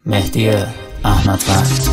مهدی احمدوند.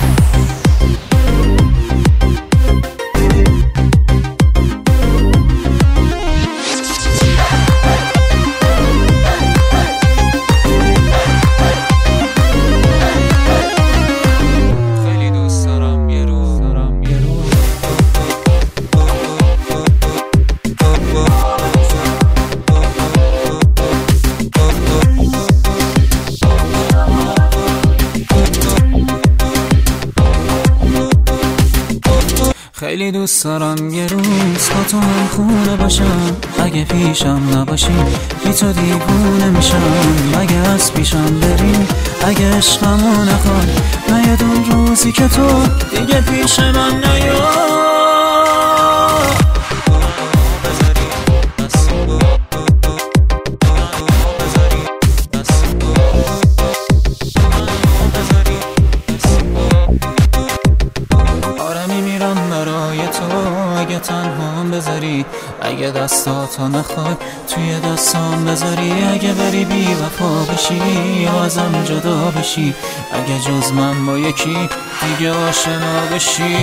خیلی دوست دارم یه روز با تو هم خونه باشم، اگه پیشم نباشی بی تو دیوونه میشم. اگه از پیشم بری، اگه عشقمو نخوای، نیاد اون روزی که تو دیگه پیش من نیای. اگه تنهام بذاری، اگه دستاتو نخوای توی دستام بذاری، اگه بری بی وفا بشی یا ازم جدا بشی، اگه جز من با یکی دیگه آشنا بشی.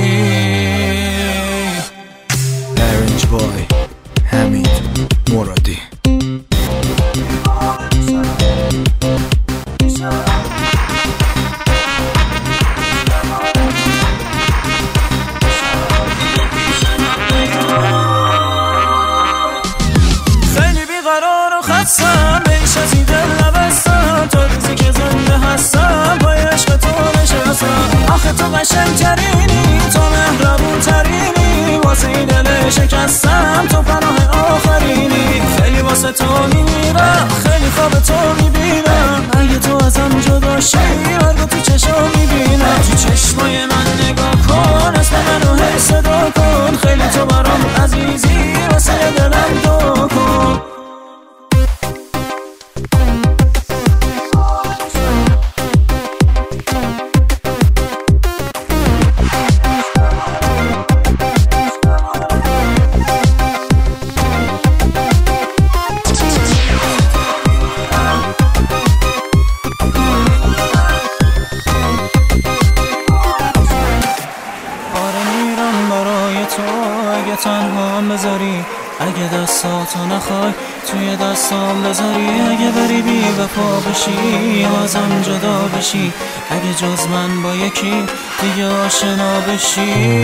برنج بای حمید مرادی. بیش از این دل نبستم، تا روزی که زنده هستم پای عشق تو نشستم. آخه تو قشنگ ترینی، تو مهربون ترینی، واسه این دل شکستم تو پناه آخرینی. خیلی واسه تو میمیرم، خیلی خواب تو میبینم، اگه تو ازم جدا شی مرگو تو چشم میبینم. تو چشمای من نگاه کن، اسم منو هی صدا کن، خیلی تو برام عزیزی، واسه دلم دو کن. اگه تنهام بذاری، اگه دستاتو نخوای توی دستام بذاری، اگه بری بی وفا بشی یا ازم جدا بشی، اگه جز من با یکی دیگه آشنا بشی.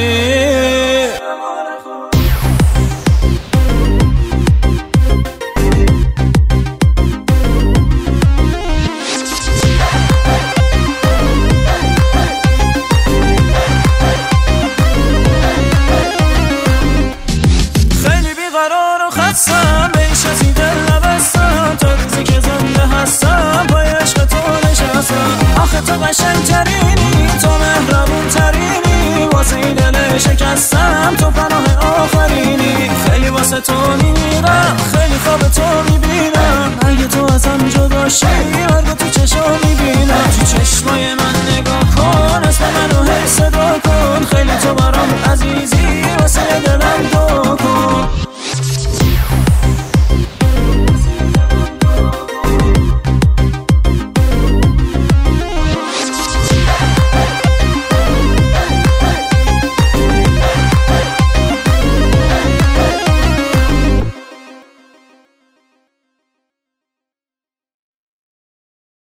بیش از این دل نبستم، تا روزی که زنده هستم پای عشق تو نشستم. آخه تو قشنگ ترینی، تو مهربون ترینی، واسه این دل شکستم تو پناه آخرینی. خیلی واسه تو میمیرم، خیلی خواب تو میبینم، اگه تو ازم جدا شی مرگو تو چشم میبینم. تو چشمای من نگاه کن، اسم منو هی صدا کن، خیلی تو برام عزیزی،